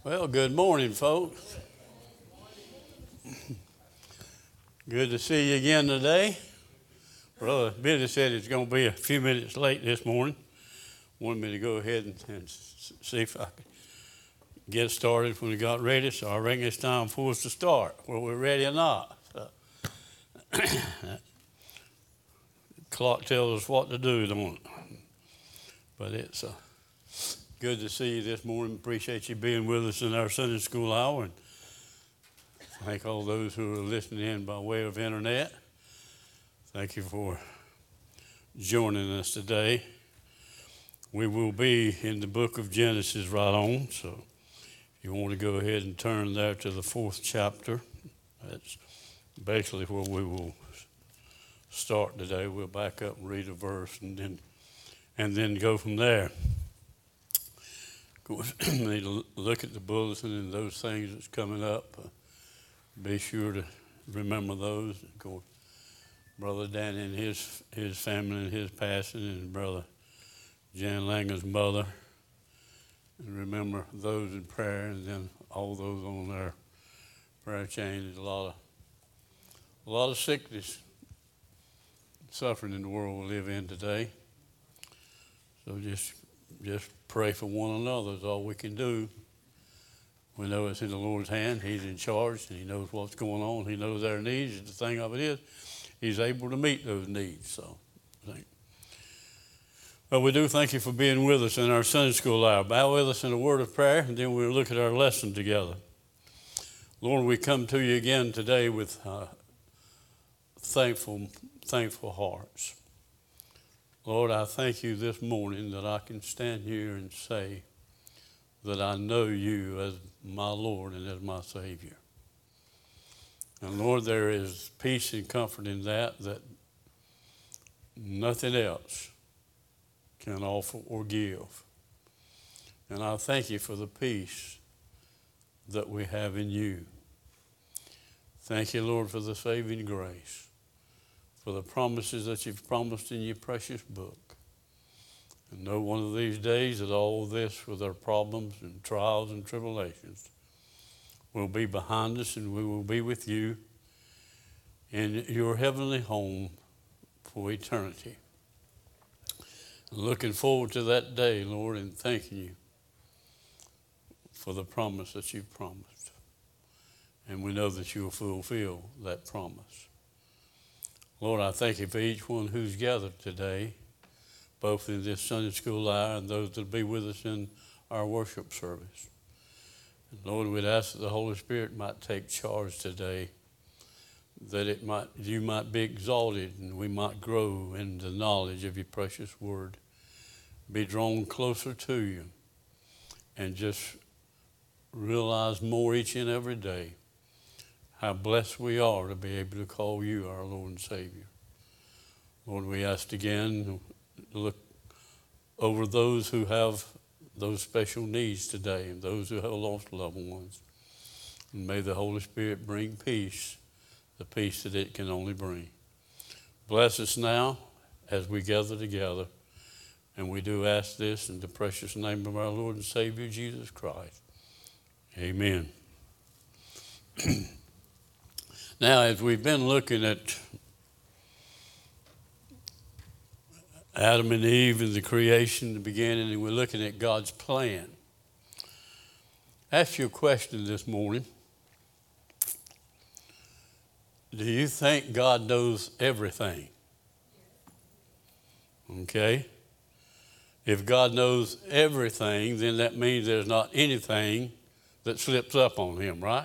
Well, good morning, folks. Good to see you again today. Brother Billy said it's going to be a few minutes late this morning. Wanted me to go ahead and see if I could get started when we got ready. So I reckon it's time for us to start, whether we're ready or not. So, clock tells us what to do, don't it? But it's good to see you this morning. Appreciate you being with us in our Sunday school hour. And thank all those who are listening in by way of internet. Thank you for joining us today. We will be in the book of Genesis right on. So if you want to go ahead and turn there to the 4th chapter, that's basically where we will start today. We'll back up and read a verse and then go from there. Of course, you need to look at the bulletin and those things that's coming up. Be sure to remember those. Of course, Brother Danny and his family and his passing, and Brother Jan Langer's mother. And remember those in prayer, and then all those on their prayer chain. There's a lot of sickness, suffering in the world we live in today. So just pray for one another is all we can do. We know it's in the Lord's hand. He's in charge, and He knows what's going on. He knows our needs. And the thing of it is, He's able to meet those needs. So, well, we do thank you for being with us in our Sunday school hour. Bow with us in a word of prayer, and then we'll look at our lesson together. Lord, we come to you again today with thankful hearts. Lord, I thank you this morning that I can stand here and say that I know you as my Lord and as my Savior. And Lord, there is peace and comfort in that nothing else can offer or give. And I thank you for the peace that we have in you. Thank you, Lord, for the saving grace, for the promises that you've promised in your precious book. And know one of these days that all this with our problems and trials and tribulations will be behind us, and we will be with you in your heavenly home for eternity. Looking forward to that day, Lord, and thanking you for the promise that you've promised. And we know that you will fulfill that promise. Lord, I thank you for each one who's gathered today, both in this Sunday school hour and those that will be with us in our worship service. And Lord, we'd ask that the Holy Spirit might take charge today, that you might be exalted and we might grow in the knowledge of your precious word, be drawn closer to you, and just realize more each and every day how blessed we are to be able to call you our Lord and Savior. Lord, we ask again to look over those who have those special needs today and those who have lost loved ones. And may the Holy Spirit bring peace, the peace that it can only bring. Bless us now as we gather together. And we do ask this in the precious name of our Lord and Savior, Jesus Christ. Amen. Now, as we've been looking at Adam and Eve and the creation, the beginning, and we're looking at God's plan. Ask you a question this morning. Do you think God knows everything? Okay. If God knows everything, then that means there's not anything that slips up on him, right?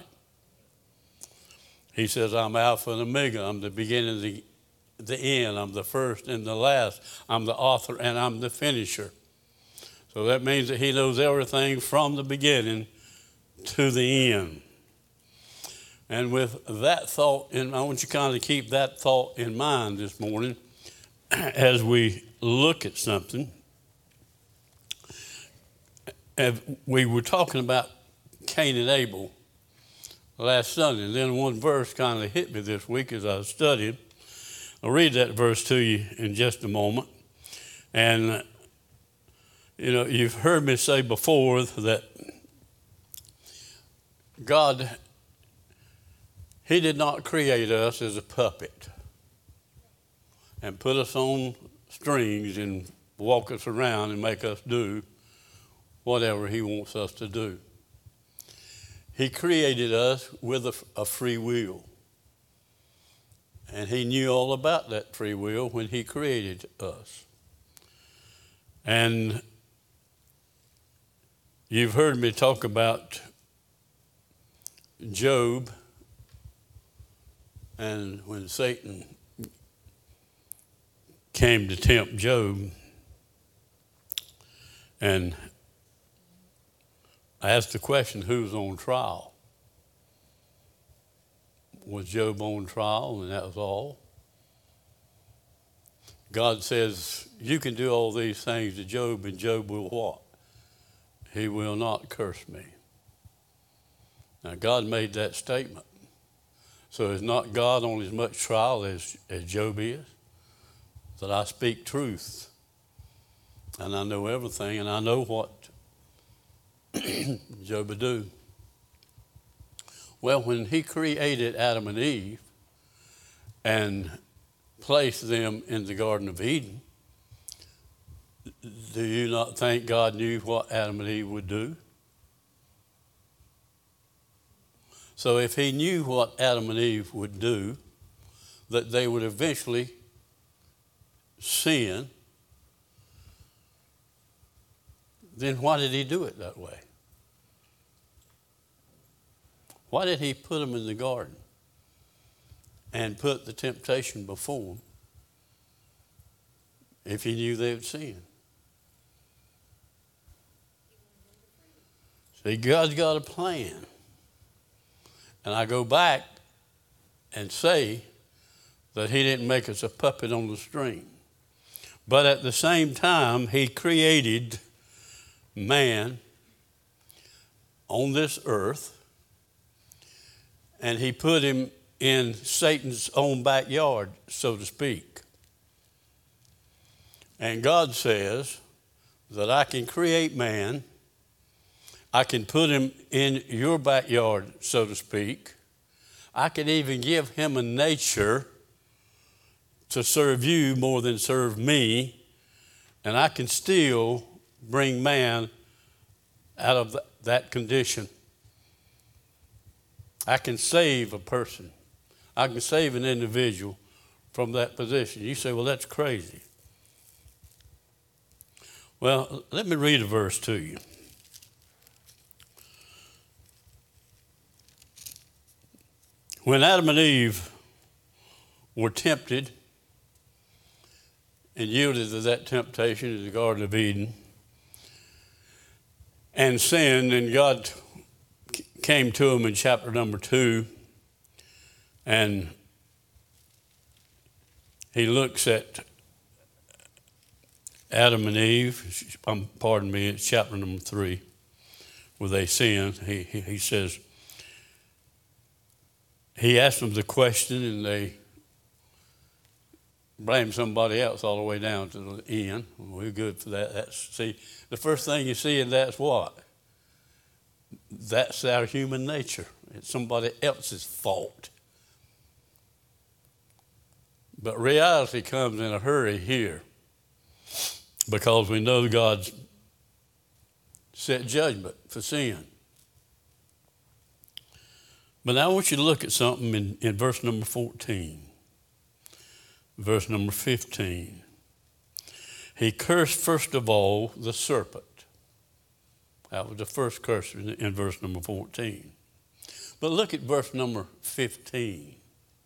He says, I'm Alpha and Omega. I'm the beginning and the end. I'm the first and the last. I'm the author and I'm the finisher. So that means that he knows everything from the beginning to the end. And with that thought, and I want you to kind of keep that thought in mind this morning as we look at something. As we were talking about Cain and Abel last Sunday, and then one verse kind of hit me this week as I studied. I'll read that verse to you in just a moment. And, you've heard me say before that God, He did not create us as a puppet and put us on strings and walk us around and make us do whatever He wants us to do. He created us with a free will. And He knew all about that free will when He created us. And you've heard me talk about Job, and when Satan came to tempt Job, and I asked the question, who's on trial? Was Job on trial, and that was all? God says, you can do all these things to Job, and Job will what? He will not curse me. Now, God made that statement. So is not God on as much trial as Job is? That I speak truth, and I know everything, and I know what Job would do. Well, when He created Adam and Eve and placed them in the Garden of Eden, do you not think God knew what Adam and Eve would do? So if He knew what Adam and Eve would do, that they would eventually sin, then why did He do it that way? Why did He put them in the garden and put the temptation before them if He knew they would sin? See, God's got a plan. And I go back and say that He didn't make us a puppet on the string. But at the same time, He created man on this earth, and He put him in Satan's own backyard, so to speak. And God says that I can create man, I can put him in your backyard, so to speak. I can even give him a nature to serve you more than serve me, and I can still bring man out of that condition. I can save a person. I can save an individual from that position. You say, well, that's crazy. Well, let me read a verse to you. When Adam and Eve were tempted and yielded to that temptation in the Garden of Eden and sinned, and God came to them in chapter number 2, and He looks at Adam and Eve, pardon me, it's chapter number 3, where they sinned. He says, He asked them the question, and they blame somebody else all the way down to the end. We're good for that. See, the first thing you see in that's what? That's our human nature. It's somebody else's fault. But reality comes in a hurry here, because we know God's set judgment for sin. But now I want you to look at something in verse number 14. Verse number 15. He cursed first of all the serpent. That was the first curse in verse number 14. But look at verse number 15.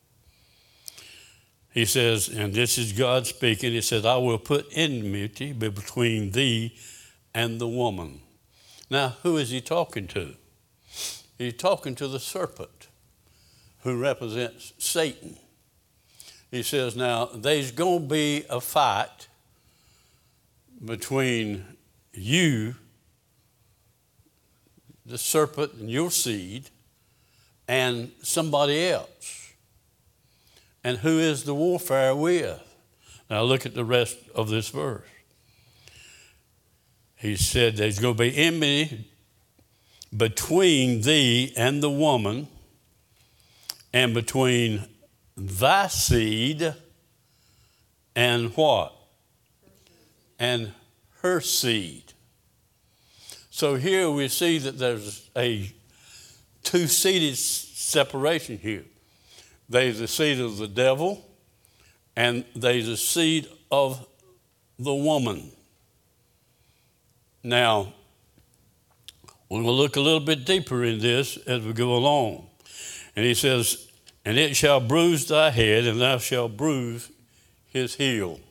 He says, and this is God speaking, He says, I will put enmity between thee and the woman. Now, who is He talking to? He's talking to the serpent, who represents Satan. He says, now, there's going to be a fight between you, the serpent, and your seed, and somebody else. And who is the warfare with? Now, look at the rest of this verse. He said there's going to be enmity between thee and the woman, and between thy seed and what? And her seed. So here we see that there's a two-seeded separation here. There's the seed of the devil, and there's the seed of the woman. Now, we're going to look a little bit deeper in this as we go along. And he says, and it shall bruise thy head, and thou shalt bruise his heel.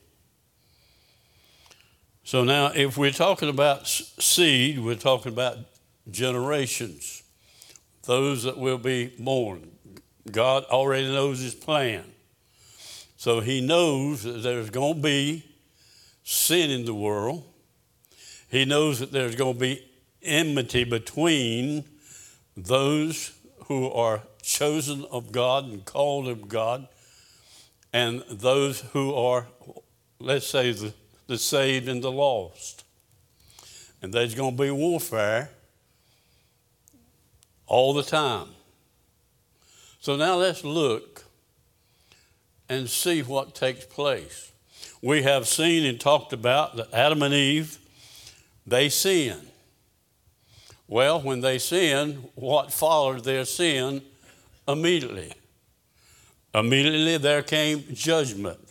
So now, if we're talking about seed, we're talking about generations, those that will be born. God already knows his plan. So he knows that there's going to be sin in the world. He knows that there's going to be enmity between those who are chosen of God and called of God and those who are, let's say, the saved and the lost. And there's going to be warfare all the time. So now let's look and see what takes place. We have seen and talked about that Adam and Eve, they sinned. Well, when they sinned, what followed their sin immediately? Immediately there came judgment.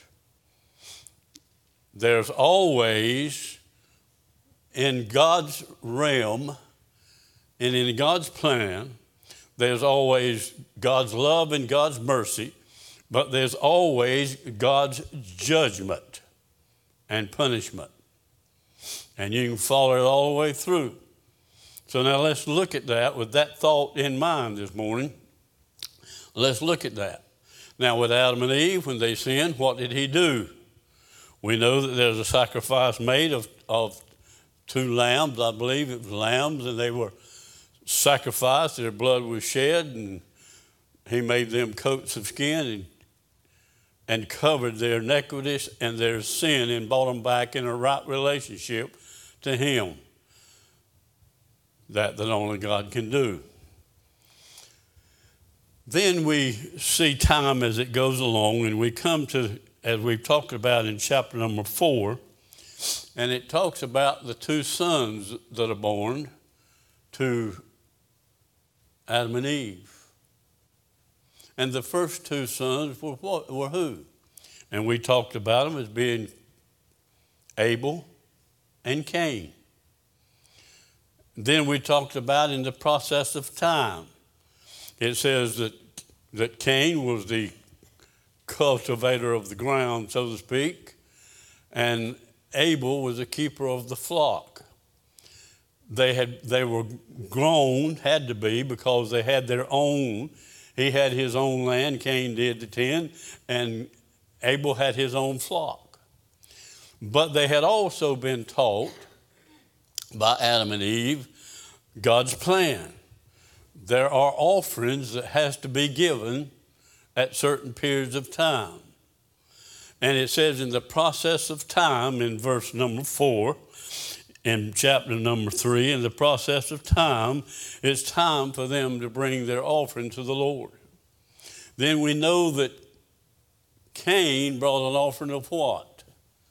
There's always, in God's realm and in God's plan, there's always God's love and God's mercy, but there's always God's judgment and punishment. And you can follow it all the way through. So now let's look at that with that thought in mind this morning. Let's look at that. Now with Adam and Eve, when they sinned, what did he do? We know that there's a sacrifice made of two lambs. I believe it was lambs, and they were sacrificed. Their blood was shed, and he made them coats of skin and covered their iniquities and their sin and brought them back in a right relationship to him. That only God can do. Then we see time as it goes along, and we come to, as we've talked about in chapter number 4, and it talks about the two sons that are born to Adam and Eve. And the first two sons were who? And we talked about them as being Abel and Cain. Then we talked about in the process of time. It says that Cain was the cultivator of the ground, so to speak, and Abel was the keeper of the flock. They were grown, had to be, because they had their own. He had his own land, Cain did the 10, and Abel had his own flock. But they had also been taught by Adam and Eve God's plan. There are offerings that has to be given at certain periods of time. And it says in the process of time in verse number 4, in chapter number 3, in the process of time, it's time for them to bring their offering to the Lord. Then we know that Cain brought an offering of what?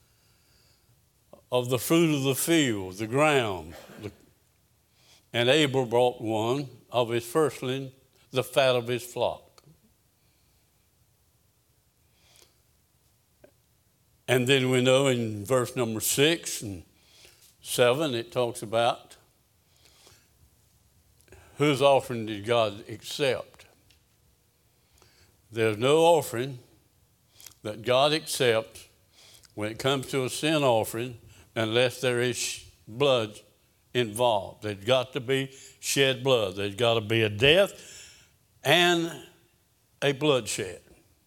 Of the fruit of the field, the ground. And Abel brought one of his firstling, the fat of his flock. And then we know in verse number 6 and 7, it talks about whose offering did God accept. There's no offering that God accepts when it comes to a sin offering unless there is blood involved. There's got to be shed blood. There's got to be a death and a bloodshed.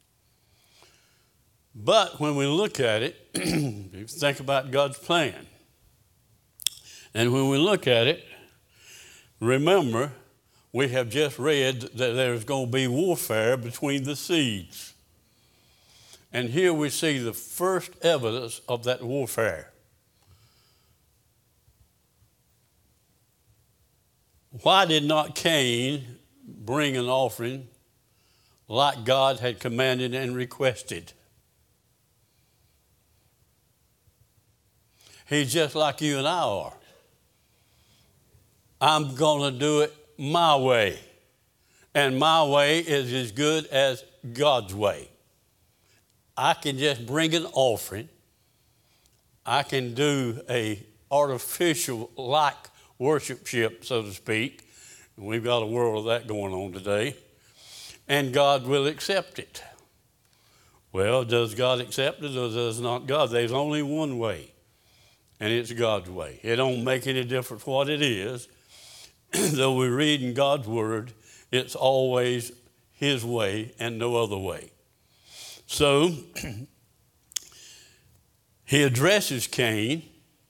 But when we look at it, you think about God's plan. And when we look at it, remember, we have just read that there's going to be warfare between the seeds. And here we see the first evidence of that warfare. Why did not Cain bring an offering like God had commanded and requested? He's just like you and I are. I'm going to do it my way. And my way is as good as God's way. I can just bring an offering. I can do a artificial like worshipship, so to speak. And we've got a world of that going on today. And God will accept it. Well, does God accept it or does not God? There's only one way, and it's God's way. It don't make any difference what it is. Though we read in God's word, it's always his way and no other way. So he addresses Cain,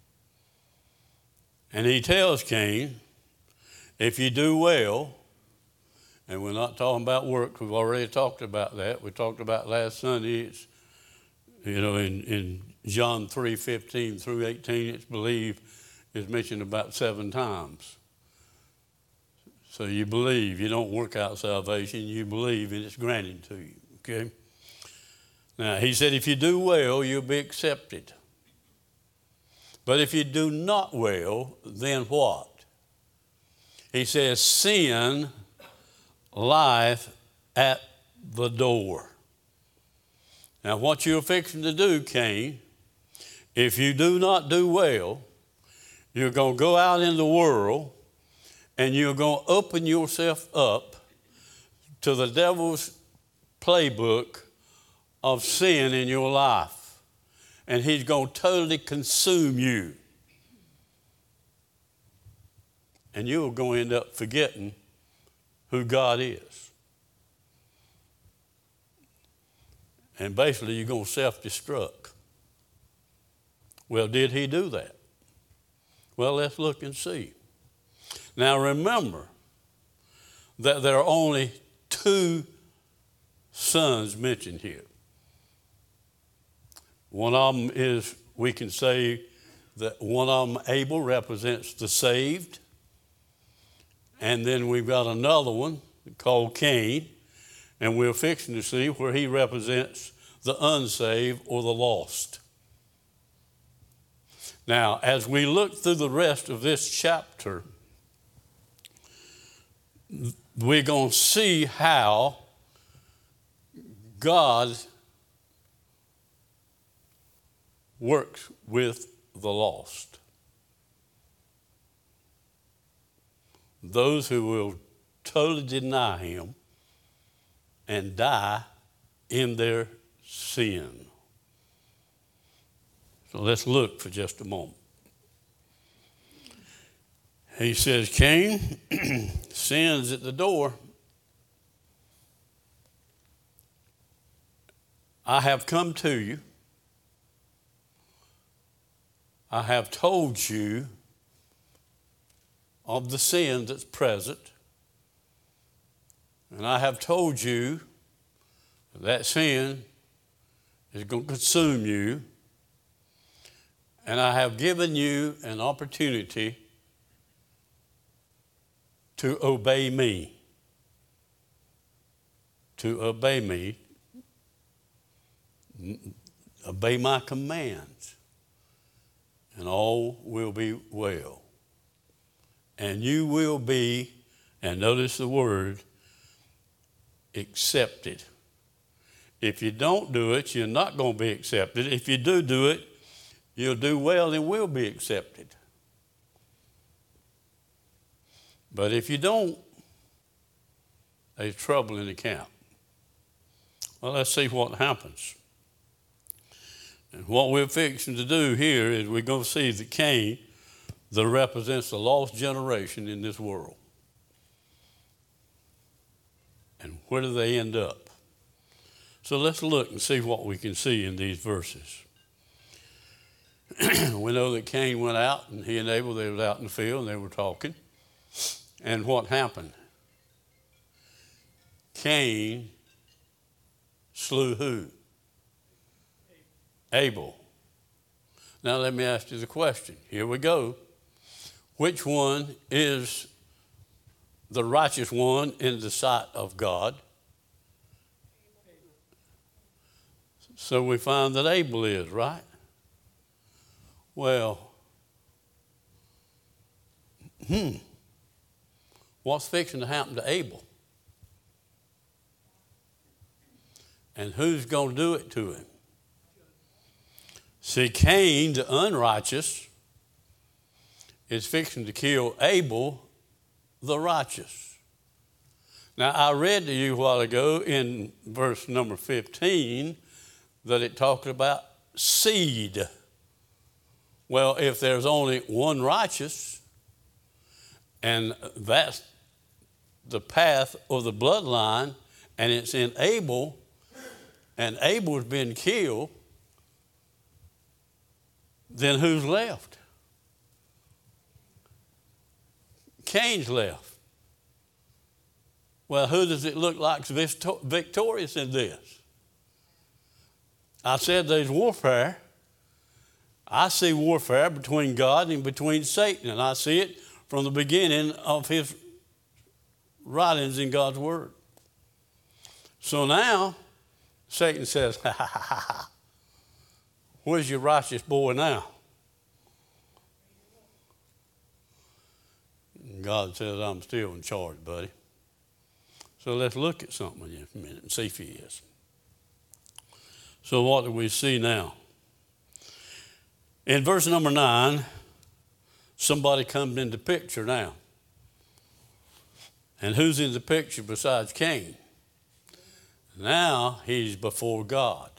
and he tells Cain, if you do well, and we're not talking about works, we've already talked about that. We talked about last Sunday, it's, in John 3:15 through 18, it's believed is mentioned about 7 times. So you believe, you don't work out salvation, you believe and it's granted to you, okay? Now, he said if you do well, you'll be accepted. But if you do not well, then what? He says sin lieth at the door. Now, what you're fixing to do, Cain, if you do not do well, you're going to go out in the world and you're going to open yourself up to the devil's playbook of sin in your life. And he's going to totally consume you. And you're going to end up forgetting who God is. And basically you're going to self-destruct. Well, did he do that? Well, let's look and see. Now remember that there are only 2 sons mentioned here. One of them is, we can say that one of them, Abel, represents the saved. And then we've got another one called Cain, and we're fixing to see where he represents the unsaved or the lost. Now, as we look through the rest of this chapter, we're going to see how God works with the lost. Those who will totally deny him and die in their sin. So let's look for just a moment. He says, Cain, sin's at the door. I have come to you. I have told you of the sin that's present. And I have told you that sin is going to consume you. And I have given you an opportunity to obey me. To obey me. Obey my commands. And all will be well. And you will be, and notice the word, accepted. If you don't do it, you're not going to be accepted. If you do it, you'll do well and will be accepted. But if you don't, there's trouble in the camp. Well, let's see what happens. And what we're fixing to do here is we're going to see that Cain, that represents the lost generation in this world. And where do they end up? So let's look and see what we can see in these verses. We know that Cain went out, and he and Abel, they were out in the field, and they were talking. And what happened? Cain slew who? Abel. Now let me ask you the question. Here we go. Which one is the righteous one in the sight of God? So we find that Abel is, right? Well, what's fixing to happen to Abel? And who's going to do it to him? See, Cain, the unrighteous, is fixing to kill Abel, the righteous. Now, I read to you a while ago in verse number 15 that it talked about seed. Well, if there's only one righteous, and that's the path of the bloodline, and it's in Abel, and Abel's been killed, then who's left? Cain's left. Well, who does it look like is victorious in this? I said there's warfare. I see warfare between God and between Satan, and I see it from the beginning of his writings in God's Word. So now, Satan says, ha, ha, ha, ha, ha. Where's your righteous boy now? And God says, I'm still in charge, buddy. So let's look at something in a minute and see if he is. So what do we see now? In verse number 9, somebody comes into the picture now. And who's in the picture besides Cain? Now he's before God.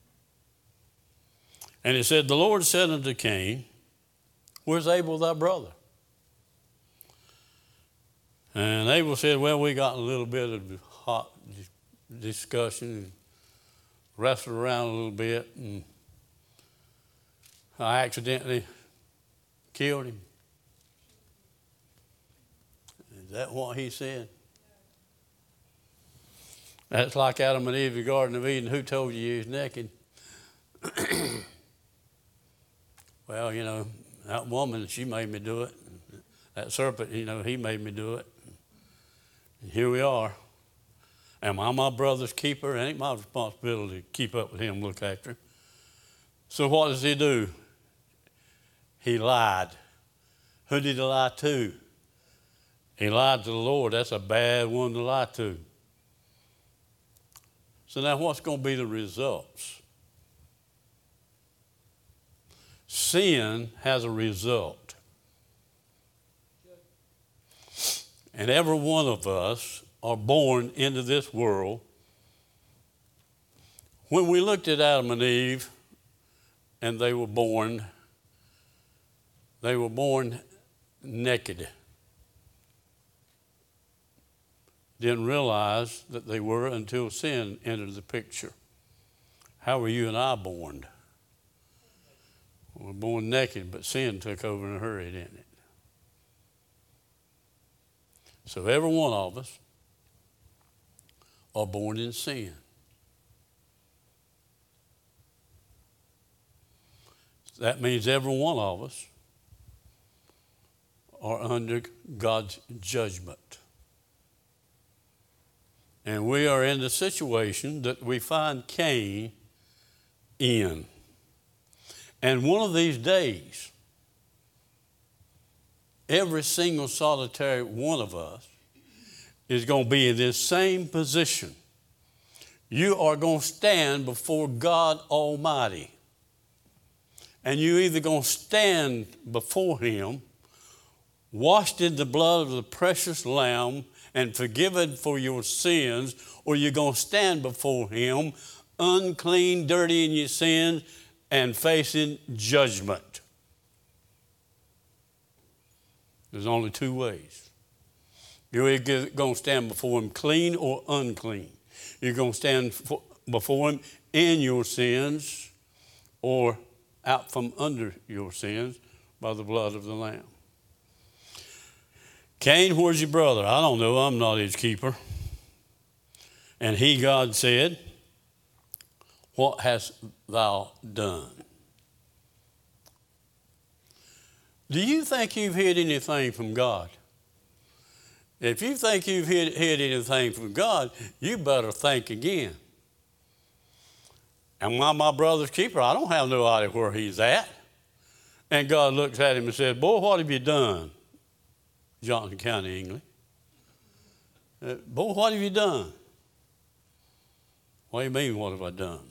And it said, the Lord said unto Cain, where's Abel thy brother? And Abel said, well, we got a little bit of hot discussion and wrestled around a little bit, and I accidentally killed him. Is that what he said? That's like Adam and Eve in the Garden of Eden. Who told you you was naked? Well, you know, that woman, she made me do it. That serpent, you know, he made me do it. And here we are. Am I my brother's keeper? It ain't my responsibility to keep up with him, look after him. So what does he do? He lied. Who did he lie to? He lied to the Lord. That's a bad one to lie to. So now what's going to be the results? Sin has a result. And every one of us are born into this world. When we looked at Adam and Eve and they were born naked. Didn't realize that they were until sin entered the picture. How were you and I born? We were born naked, but sin took over in a hurry, didn't it? So every one of us are born in sin. That means every one of us are under God's judgment. And we are in the situation that we find Cain in. And one of these days, every single solitary one of us is going to be in this same position. You are going to stand before God Almighty. And you're either going to stand before Him, washed in the blood of the precious Lamb and forgiven for your sins, or you're going to stand before Him unclean, dirty in your sins, and facing judgment. There's only two ways. You're either going to stand before Him clean or unclean. You're going to stand before Him in your sins or out from under your sins by the blood of the Lamb. Cain, where's your brother? I don't know. I'm not his keeper. And he, God, said, what hast thou done? Do you think you've hid anything from God? If you think you've hid anything from God, you better think again. And while my brother's keeper, I don't have no idea where he's at. And God looks at him and says, boy, what have you done? Johnson County, England. Boy, what have you done? What do you mean, what have I done?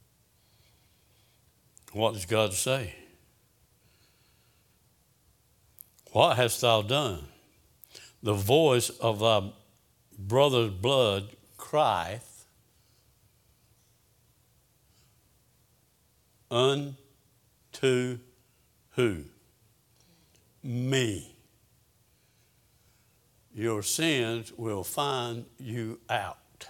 What does God say? What hast thou done? The voice of thy brother's blood crieth unto who? Me. Your sins will find you out.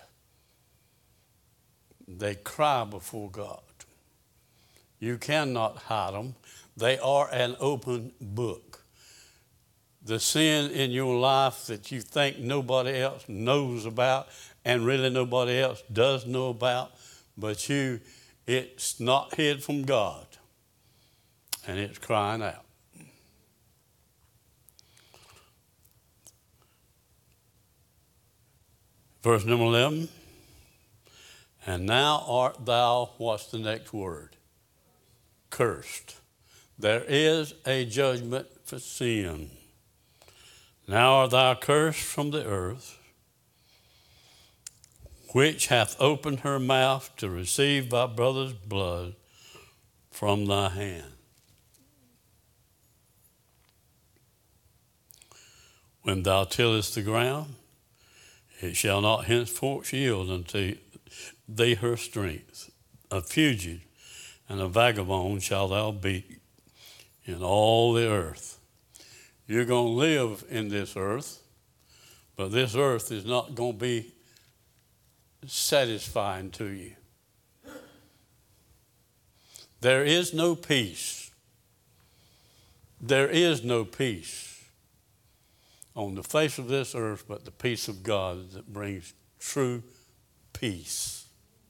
They cry before God. You cannot hide them. They are an open book. The sin in your life that you think nobody else knows about and really nobody else does know about, but it's not hid from God, and it's crying out. Verse number 11, and now art thou, what's the next word? Cursed. There is a judgment for sin. Now art thou cursed from the earth, which hath opened her mouth to receive thy brother's blood from thy hand. When thou tillest the ground, it shall not henceforth yield unto thee her strength. A fugitive and a vagabond shalt thou be in all the earth. You're going to live in this earth, but this earth is not going to be satisfying to you. There is no peace. There is no peace on the face of this earth but the peace of God that brings true peace.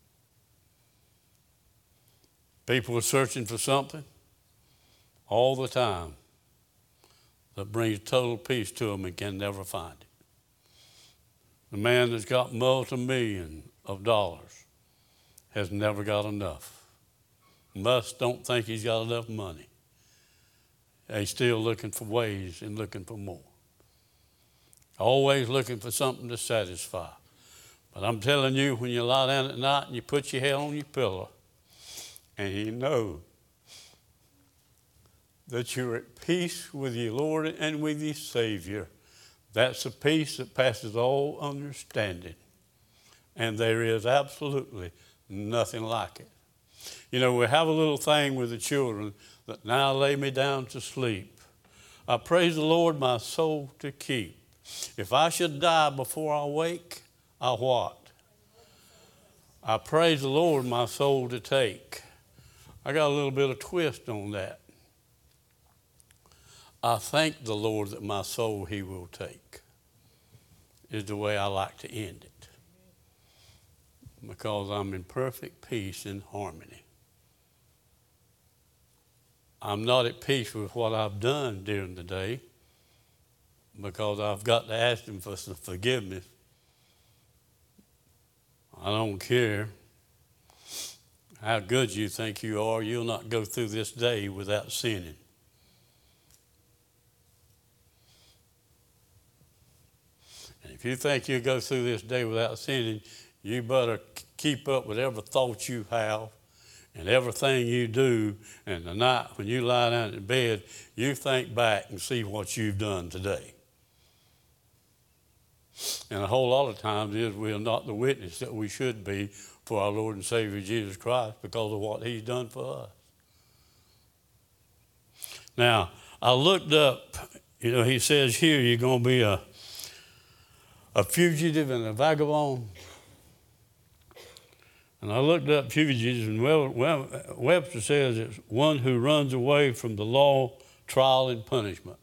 People are searching for something all the time that brings total peace to them and can never find it. The man that's got multi-millions of dollars has never got enough. Don't think he's got enough money. He's still looking for ways and looking for more. Always looking for something to satisfy. But I'm telling you, when you lie down at night and you put your head on your pillow and you know that you're at peace with your Lord and with your Savior, that's a peace that passes all understanding. And there is absolutely nothing like it. You know, we have a little thing with the children that now lay me down to sleep. I praise the Lord my soul to keep. If I should die before I wake, I what? I praise the Lord my soul to take. I got a little bit of twist on that. I thank the Lord that my soul he will take, is the way I like to end it. Because I'm in perfect peace and harmony. I'm not at peace with what I've done during the day because I've got to ask him for some forgiveness. I don't care how good you think you are, you'll not go through this day without sinning. And if you think you'll go through this day without sinning, you better keep up with every thought you have and everything you do. And the night when you lie down in bed, you think back and see what you've done today. And a whole lot of times we're not the witness that we should be for our Lord and Savior Jesus Christ because of what he's done for us. Now, I looked up, he says here you're going to be a fugitive and a vagabond. And I looked up fugitives, and Webster says it's one who runs away from the law, trial, and punishment.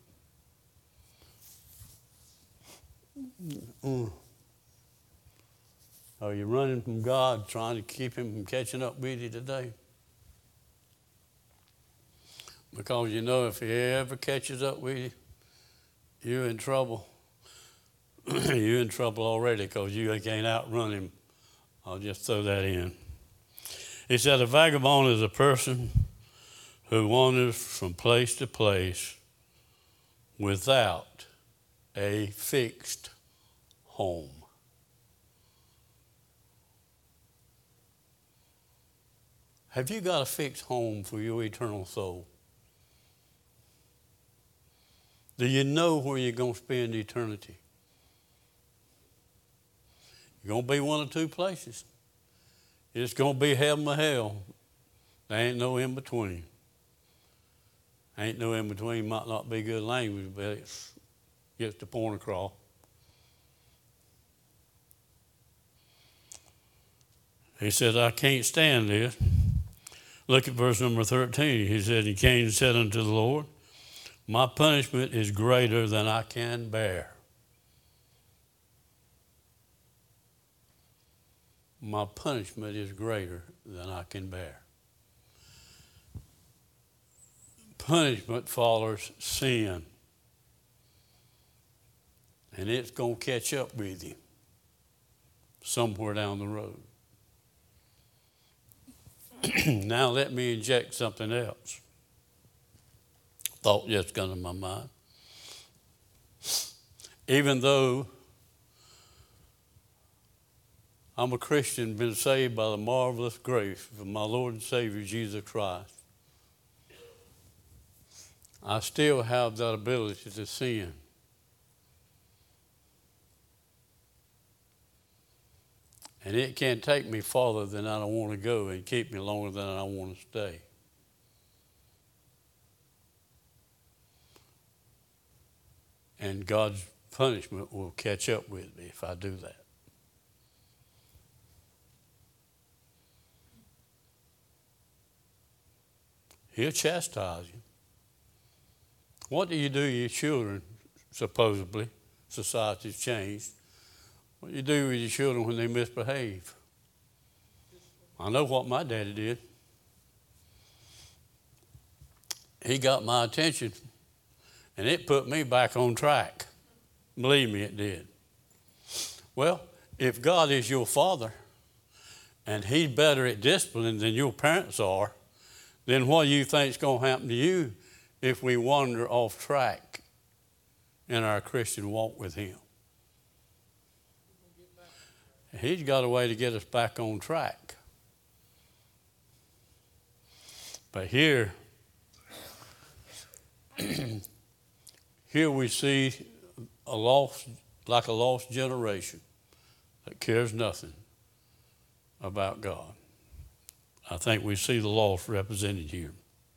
Are you running from God, trying to keep him from catching up with you today? Because if he ever catches up with you, you're in trouble. you're in trouble already because you can't outrun him. I'll just throw that in. He said a vagabond is a person who wanders from place to place without a fixed home. Have you got a fixed home for your eternal soul? Do you know where you're going to spend eternity? You're going to be one of two places. It's going to be heaven or hell. There ain't no in between. Ain't no in between might not be good language, but it gets the point across. He said, I can't stand this. Look at verse number 13. He said, and Cain said unto the Lord, my punishment is greater than I can bear. My punishment is greater than I can bear. Punishment follows sin. And it's going to catch up with you somewhere down the road. Now let me inject something else. Thought just got in my mind. Even though I'm a Christian, been saved by the marvelous grace of my Lord and Savior, Jesus Christ, I still have that ability to sin. And it can take me farther than I want to go and keep me longer than I want to stay. And God's punishment will catch up with me if I do that. He'll chastise you. What do you do to your children, supposedly? Society's changed. What do you do with your children when they misbehave? I know what my daddy did. He got my attention, and it put me back on track. Believe me, it did. Well, if God is your father, and he's better at discipline than your parents are, then what do you think is going to happen to you if we wander off track in our Christian walk with him? He's got a way to get us back on track. But here we see a lost generation that cares nothing about God. I think we see the lost represented here.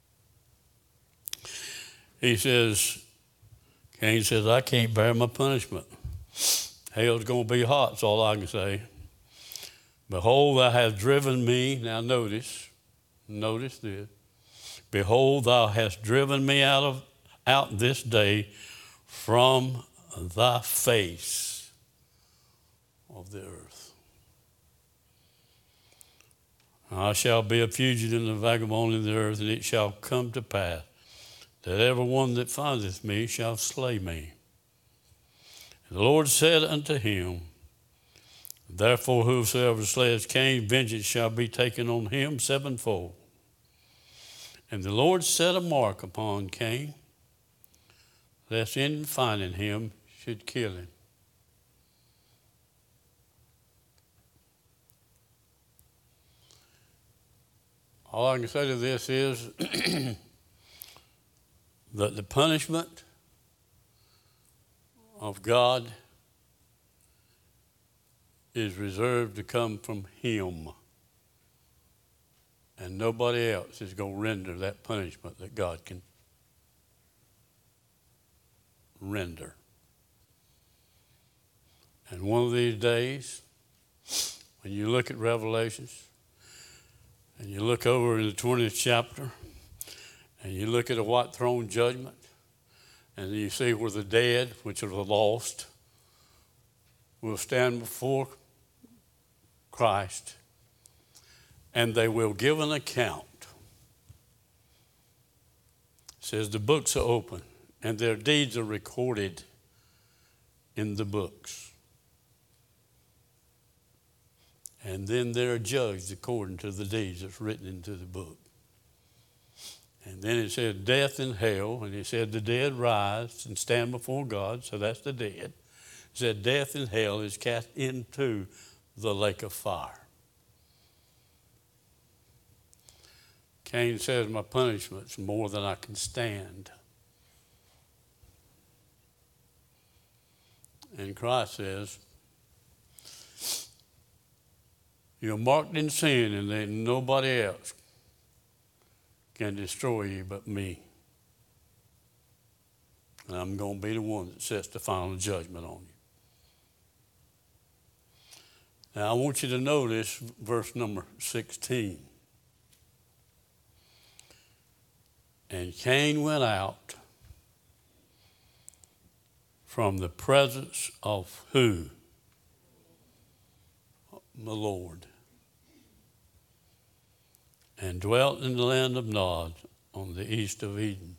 He says, Cain says, I can't bear my punishment. Hell's going to be hot, that's all I can say. Behold, thou hast driven me. Now notice this. Behold, thou hast driven me out this day from thy face of the earth. I shall be a fugitive and a vagabond in the earth, and it shall come to pass that every one that findeth me shall slay me. And the Lord said unto him, therefore whosoever slayeth Cain, vengeance shall be taken on him sevenfold. And the Lord set a mark upon Cain, lest in finding him should kill him. All I can say to this is that the punishment of God is reserved to come from him. And nobody else is going to render that punishment that God can render. And one of these days, when you look at Revelations, and you look over in the 20th chapter, and you look at a white throne judgment, and you see where the dead, which are the lost, will stand before Christ, and they will give an account. It says the books are open, and their deeds are recorded in the books. And then they're judged according to the deeds that's written into the book. And then it said death and hell, and it said the dead rise and stand before God, so that's the dead. It said death and hell is cast into the lake of fire. Cain says, my punishment's more than I can stand. And Christ says, you're marked in sin, and then nobody else can destroy you but me. And I'm going to be the one that sets the final judgment on you. Now, I want you to notice verse number 16. And Cain went out from the presence of who? The Lord. And dwelt in the land of Nod on the east of Eden.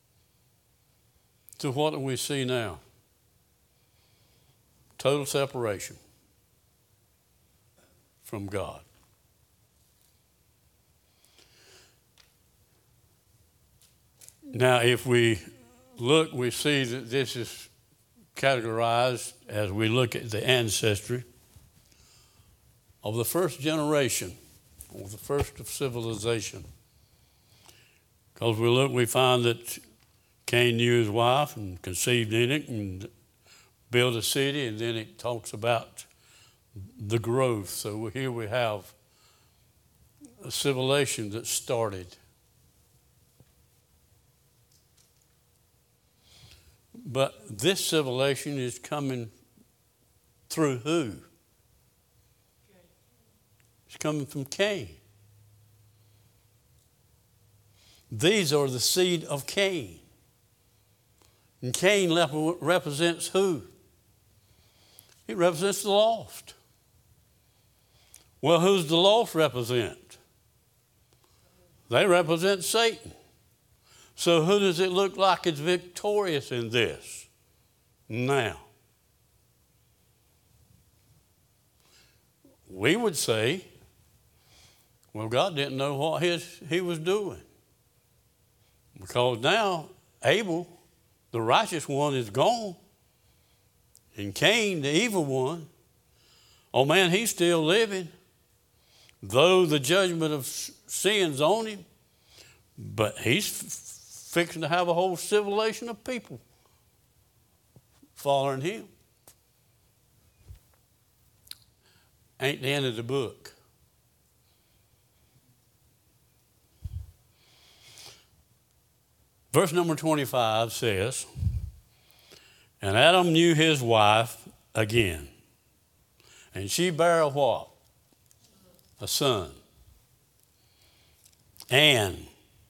So what do we see now? Total separation from God. Now, if we look, we see that this is categorized as we look at the ancestry of the first generation, or the first of civilization. Because we look, we find that Cain knew his wife and conceived Enoch and built a city, and then it talks about the growth. So here we have a civilization that started. But this civilization is coming through who? It's coming from Cain. These are the seed of Cain. And Cain represents who? He represents the lost. Well, who's the lost represent? They represent Satan. So who does it look like is victorious in this now? We would say, well, God didn't know what he was doing. Because now Abel, the righteous one, is gone. And Cain, the evil one, oh man, he's still living. Though the judgment of sin's on him, but he's fixing to have a whole civilization of people following him. Ain't the end of the book. Verse number 25 says, and Adam knew his wife again, and she bare a what? A son. And,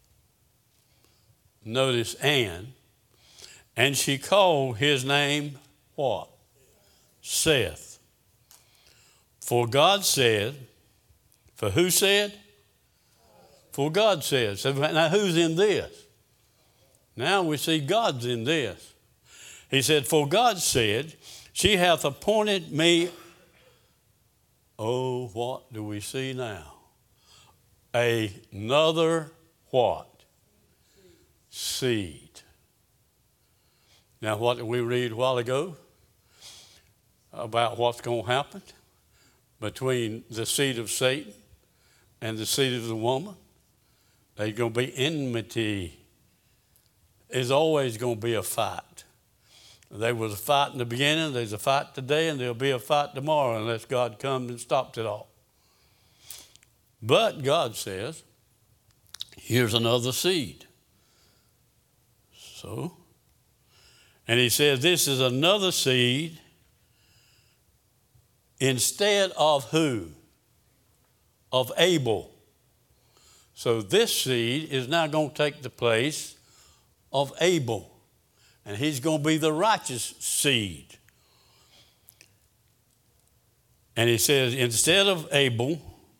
notice and she called his name what? Seth. For God said, for who said? For God said. So now who's in this? Now we see God's in this. He said, for God said, she hath appointed me. Oh, what do we see now? Another what? Seed. Now, what did we read a while ago about what's going to happen between the seed of Satan and the seed of the woman? There's going to be enmity. There's always going to be a fight. There was a fight in the beginning, there's a fight today, and there'll be a fight tomorrow unless God comes and stops it all. But God says, here's another seed. So, and he says this is another seed instead of who? Of Abel. So this seed is now going to take the place of Abel. And he's going to be the righteous seed. And he says, instead of Abel,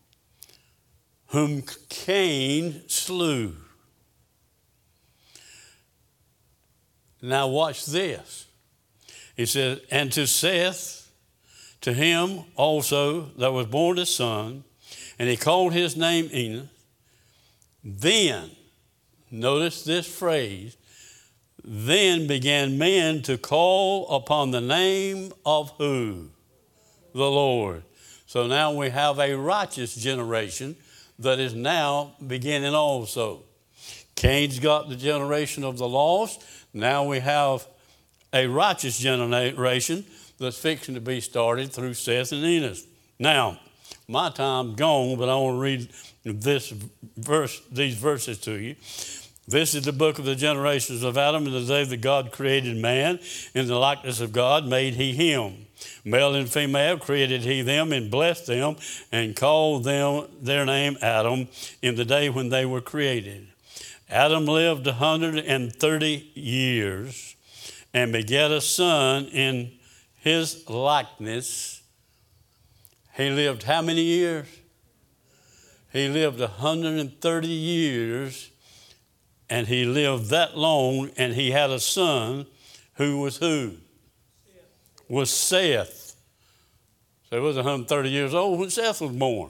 whom Cain slew. Now watch this. He said, and to Seth, to him also there was born a son, and he called his name Enos. Then, notice this phrase, then began men to call upon the name of who? The Lord. So now we have a righteous generation that is now beginning also. Cain's got the generation of the lost. Now we have a righteous generation that's fixing to be started through Seth and Enos. Now, my time's gone, but I want to read these verses to you. This is the book of the generations of Adam. In the day that God created man, in the likeness of God made he him. Male and female created he them and blessed them and called them their name Adam in the day when they were created. Adam lived 130 years and begat a son in his likeness. He lived how many years? He lived 130 years, and he lived that long, and he had a son who was who? Was Seth. So he was 130 years old when Seth was born.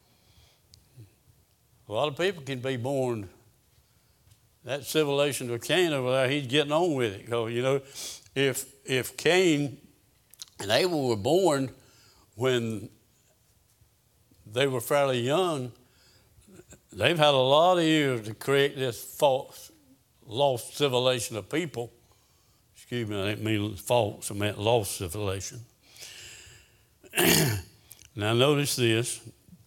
A lot of people can be born. That civilization of Cain over there, he's getting on with it. Because, you know, if Cain and Abel were born when they were fairly young, they've had a lot of years to create this false, lost civilization of people. Excuse me, I didn't mean false, I meant lost civilization. Now notice this.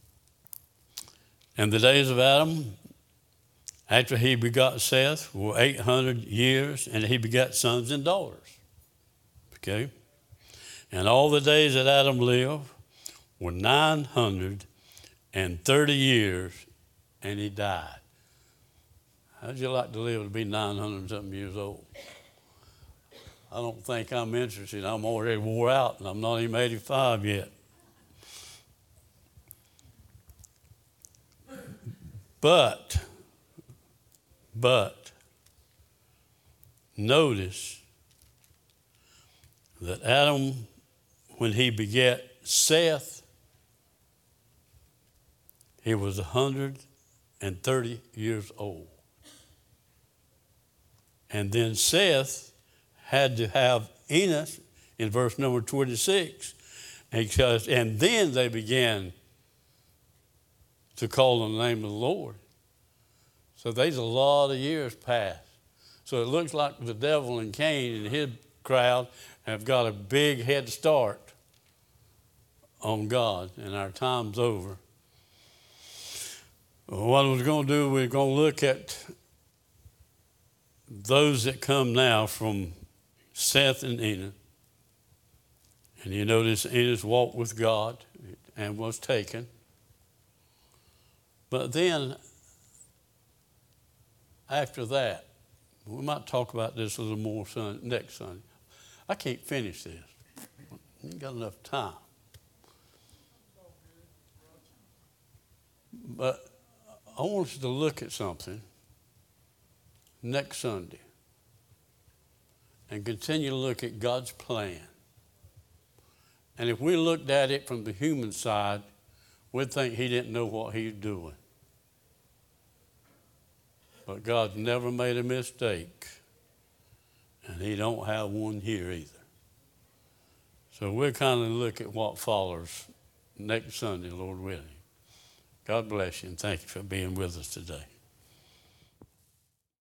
And the days of Adam, after he begot Seth, were 800 years, and he begot sons and daughters. Okay? And all the days that Adam lived were 930 years, and he died. How'd you like to live to be 900-something years old? I don't think I'm interested. I'm already wore out, and I'm not even 85 yet. But, notice that Adam, when he begat Seth, he was 130 years old. And then Seth had to have Enos in verse number 26. And then they began to call on the name of the Lord. So there's a lot of years passed. So it looks like the devil and Cain and his crowd have got a big head start on God, and our time's over. What we're going to do, we're going to look at those that come now from Seth and Enos. And you notice Enos walked with God and was taken. But then, after that, we might talk about this a little more next Sunday. I can't finish this. I ain't got enough time. But I want us to look at something next Sunday and continue to look at God's plan. And if we looked at it from the human side, we'd think he didn't know what he was doing. But God's never made a mistake, and he don't have one here either. So we'll kind of look at what follows next Sunday, Lord willing. God bless you, and thank you for being with us today.